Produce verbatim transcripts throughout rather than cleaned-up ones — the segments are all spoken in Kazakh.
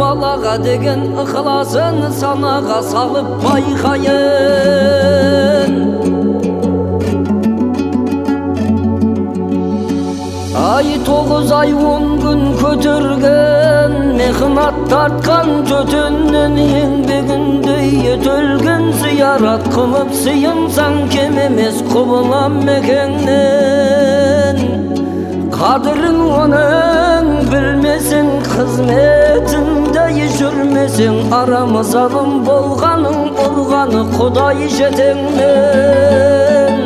балаға деген ықыласын санаға салып байқайын. Ай тоғыз ай он күн көтерген, мехнат тартқан төтеннен еңбегіндей етөлген зиярат қылып сыйынсаң кем емес құбылам мекеннен. Қадырын оның білмесең, қызметінде жүрмесең, арамыз алым болғаның ұрғаны Құдай жетеңнен.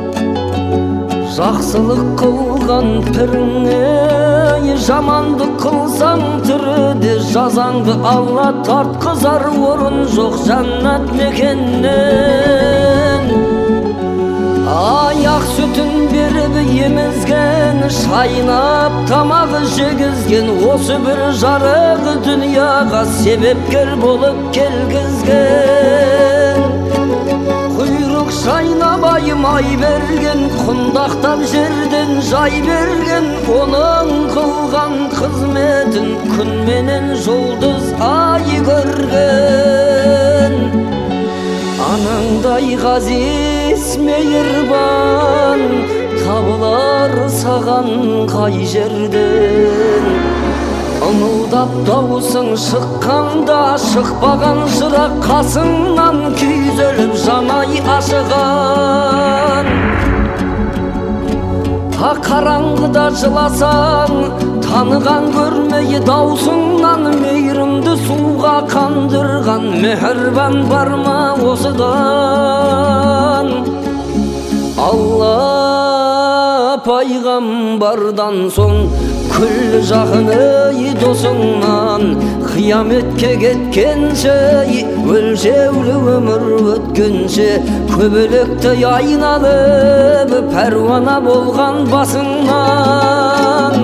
Жақсылық қылған піріңе, жамандық қылсаң тіріде жазаңды Алла тартқызар, орын жоқ жаннат мекеннен. Аяқ сүтін беріп емізген, шайнап тамағы жегізген, осы бір жарық дүнияға себепкер болып келгізген. Құйрық шайнабай май берген, құндақтап жерден жай берген, оның қылған қызметін күнменен жұлдыз ай көрген. Анаңдай ғазиз мейірбан табылар саған қай жерден. Ымылдап дауысың шыққанда, шықпаған жырақ қасыңнан күйзеліп жанай ашыған. Қараңғыда жыласаң, таныған көрмей даусыңнан, мейірімді суға қандырған мехрибан бар ма осыдан? Алла пайғамбардан соң күллі жақыны досыңнан, қияметке кеткенше, өлшеулі өмір өткенше, көбелектей айналып пәруана болған басыңнан.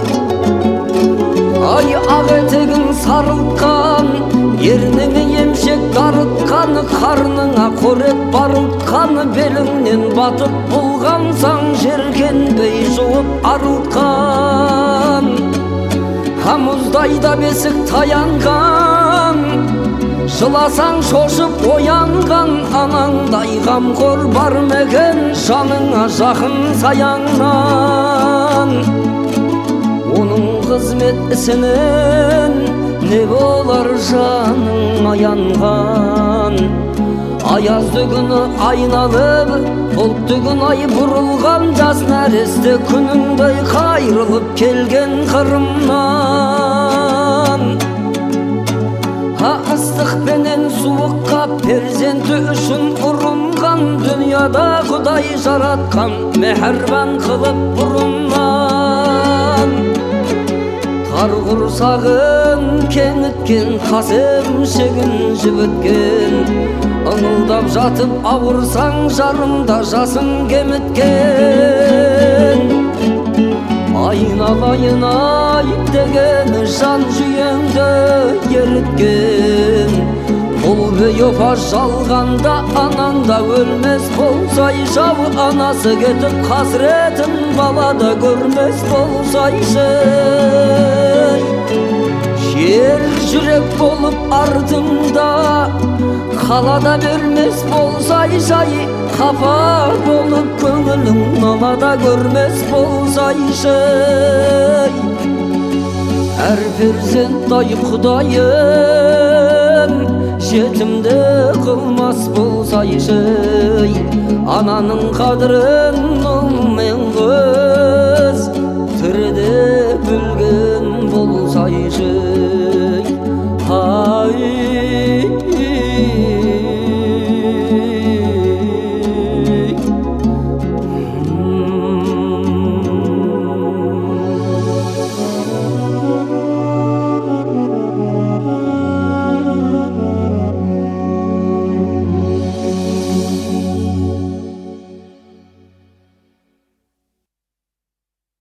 Ай ақ етегін сарылтқан, ерніңе емшек дарытқан, қарныңа қорек барылтқан, беліңнен батып болғансаң жеркенбей жуып арылтқан. Мұздайда бесік таянған, жыласаң шошып оянған, анаңдай қамқор бар мекен жаныңа жақын саяңнан. Оның қызмет ісінен не болар жаның аянған? Аязды күні айналып, бұлтты күн ай бұрылған, жас нәресте күніңдей қайрылып келген қырымнан. Ыстықпенен суыққа перзенті үшін ұрынған, дүнияда Құдай жаратқан мехрибан қылып бұрыннан. Тар құрсағын кеңіткен, қасым шегін жібіткен, ыңылдап жатып ауырсаң жарымда жасың кеміткен. Айналайын ай деген жан жүйеңді еріткен, бұл бейопа жалғанда ананда өлмес болсайшы, анасы кетіп қасіретін балада көрмес болсайшы. Жер жүрек болып артыңда қалада бермес болсайшы, қапа болып көңілің налада көрмес болсайшы. Әр перзенттай Құдайым жетімді қылмас болсайшы, ананың қадірін